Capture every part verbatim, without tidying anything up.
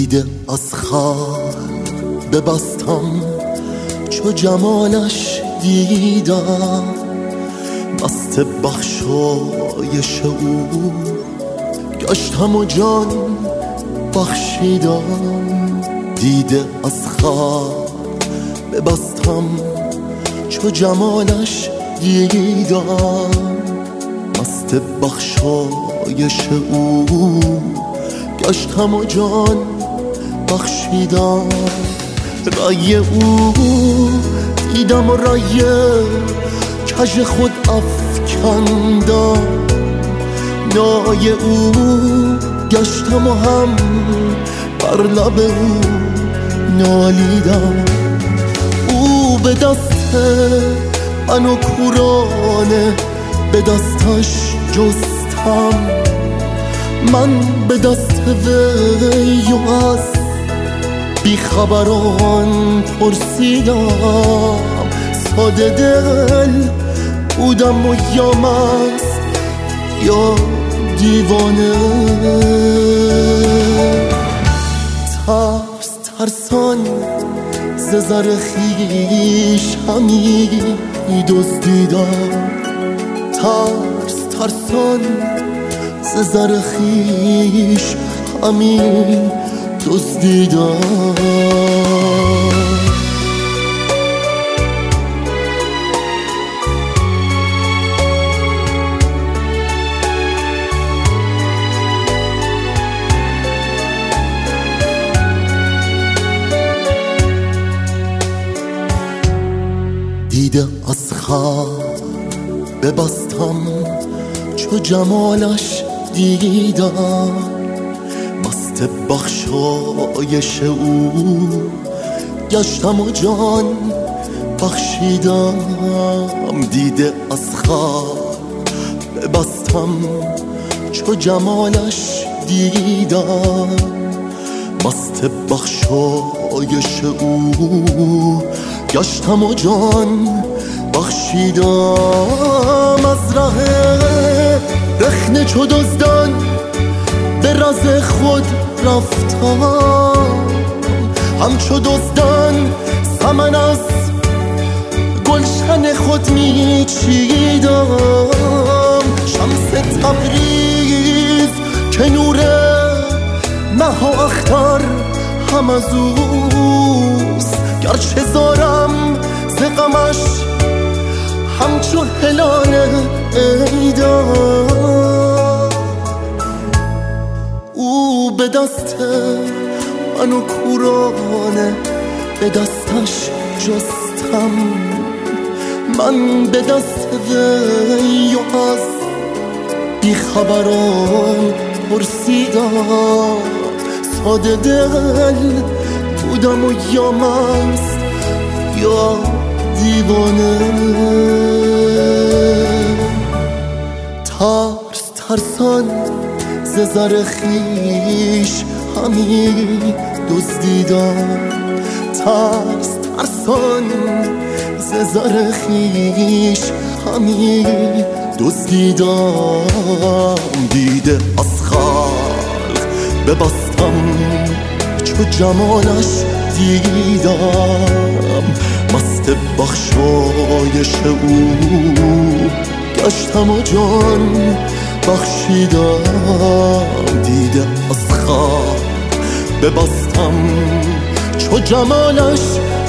دیده از خلق ببستم چو جمالش دیدم، مست بخشایش او گشتم و جان بخشیدم. دیده از خلق ببستم چو جمالش دیدم، مست بخشایش او گشتم و جان بخشیدم. رای او دیدم و رای کژ خود افکندم، نای او گشتم و هم بر لب او نالیدم. او به دست من و کورانه به دستش جستم، من به دست وی و از بیخبران پرسیدم. ساده دل بودم و یا مست یا دیوانه، ترس ترسان ز زر خویش همی دزدیدم، ترس ترسان ز زر خویش همی دزدیدم. دیده از خلق ببستم چو جمالش دیدم، مست بخشایش او گشتم و جان بخشیدم. دیده از خلق ببستم چو جمالش دیدم، مست بخشایش او گشتم و جان بخشیدم. از ره رخنه چو دزدان به رز خود رفتم، همچو دزدان سمن از گلشن خود می چیدم. شمس تبریز که نور مه و اختر هم از اوست، گرچه زارم ز غمش همچو هلال عیدم. او به دست من و کورانه به دستش جستم، من به دست وی و از بیخبران پرسیدم. ساده دل بودم و یا مست یا دیوانه، ترس ترسان ز زر خویش همی دزدیدم، ترس ترسان ز زر خویش همی دزدیدم. دیده از خلق ببستم چو جمالش دیدم، مست بخشایش او گشتم و جان بخشیدم. دیده از خلق ببستم چو جمالش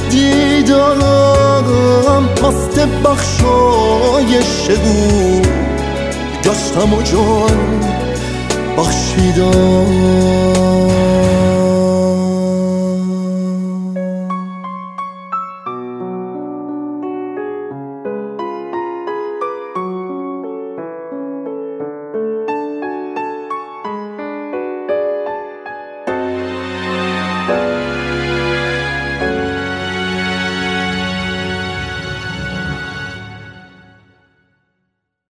دیدم، مست بخشایش او گشتم و جان بخشیدم.